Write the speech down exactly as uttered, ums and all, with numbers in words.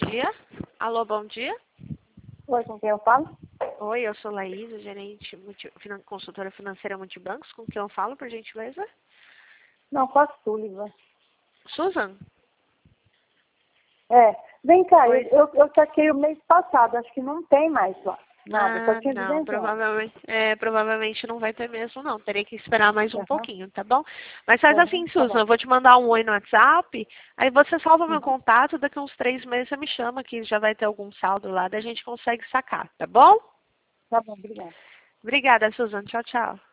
dia. Alô, bom dia. Oi, com quem eu falo? Oi, eu sou Laís, gerente, multi, finan, consultora financeira multibancos. Com quem eu falo, por gentileza? Não, com a Sullivan. Susan? É. Vem cá, Oi. eu, eu, eu saquei o mês passado, acho que não tem mais lá. Nada, só Ah, tinha não, duzentos. provavelmente, é, provavelmente não vai ter mesmo, não. Terei que esperar mais um Uhum. pouquinho, tá bom? Mas faz Uhum, assim, tá Susan, bom. eu vou te mandar um oi no WhatsApp, aí você salva meu Uhum. contato, daqui a uns três meses você me chama, que já vai ter algum saldo lá, daí a gente consegue sacar, tá bom? Tá bom, obrigada. Obrigada, Susan. Tchau, tchau.